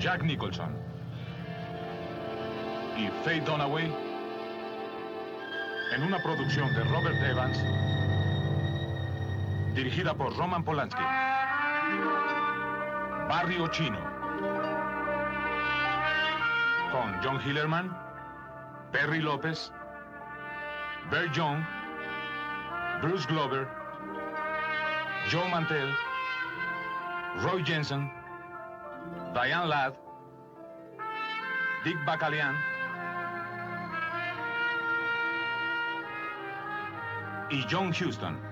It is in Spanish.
Jack Nicholson y Faye Dunaway en una producción de Robert Evans dirigida por Roman Polanski. Barrio Chino con John Hillerman, Perry López, Bert Young, Bruce Glover, Joe Mantel, Roy Jensen, Diane Ladd, Dick Bacalian y John Huston.